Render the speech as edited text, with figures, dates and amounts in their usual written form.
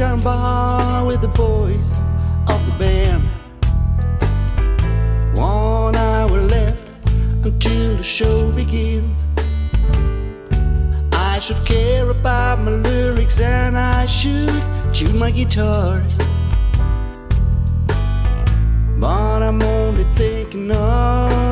Town bar with the boys of the band. 1 hour left until the show begins. I should care about my lyrics and I should tune my guitars, but I'm only thinking of